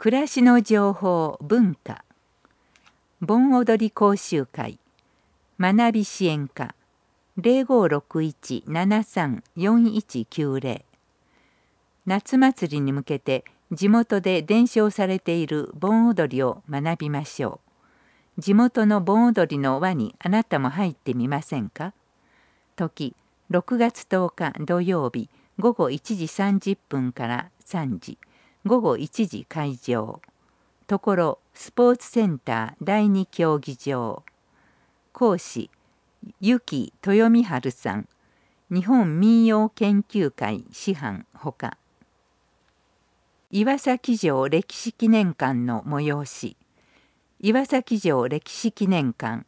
暮らしの情報文化盆踊り講習会学び支援課0561-734190夏祭りに向けて地元で伝承されている盆踊りを学びましょう。地元の盆踊りの輪にあなたも入ってみませんか。時6月10日土曜日午後1時30分から3時午後1時開場。ところスポーツセンター第2競技場。講師由木豊美春さん、日本民謡研究会師範ほか。岩崎城歴史記念館の催し。岩崎城歴史記念館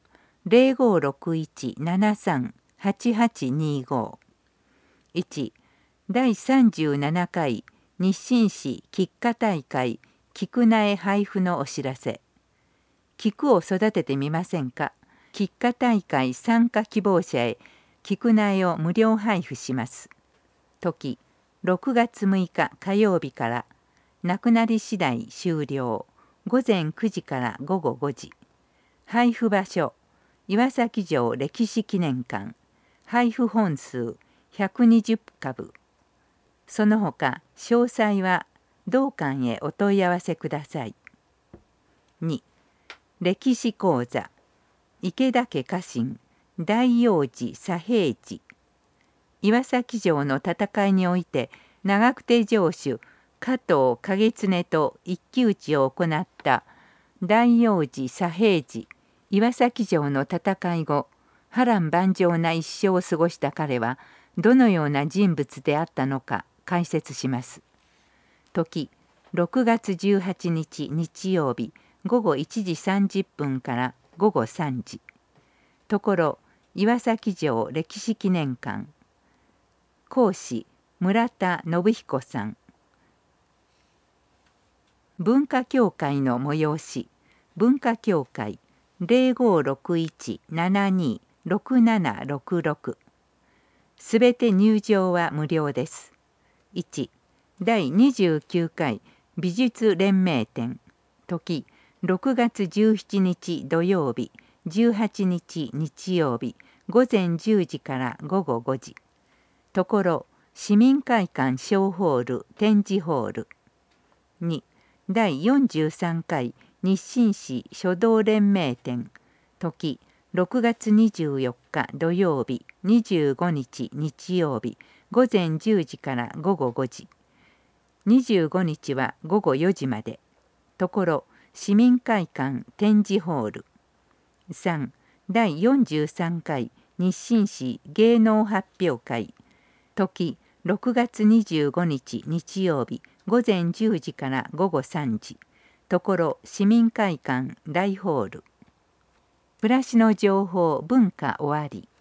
0561-738825。1. 第37回日清市菊花大会菊苗配布のお知らせ。菊を育ててみませんか。菊花大会参加希望者へ菊苗を無料配布します。時6月6日火曜日から。なくなり次第終了。午前9時から午後5時。配布場所岩崎城歴史記念館。配布本数120株。その他詳細は同館へお問い合わせください。2. 歴史講座池田家家臣大陽寺左平次。岩崎城の戦いにおいて長久手城主加藤景常と一騎打ちを行った大陽寺左平次。岩崎城の戦い後、波乱万丈な一生を過ごした彼はどのような人物であったのか解説します。時6月18日日曜日午後1時30分から午後3時。ところ岩崎城歴史記念館。講師村田信彦さん。文化協会の催し。文化協会0561-726766。すべて入場は無料です。1. 第29回美術連盟展。時6月17日土曜日18日日曜日午前10時から午後5時。ところ市民会館小ホール展示ホール。2. 第43回日清市書道連盟展。時6月24日土曜日25日日曜日午前10時から午後5時。25日は午後4時まで。ところ市民会館展示ホール。3. 第43回日清市芸能発表会。時6月25日日曜日午前10時から午後3時。ところ市民会館大ホール。暮らしの情報文化終わり。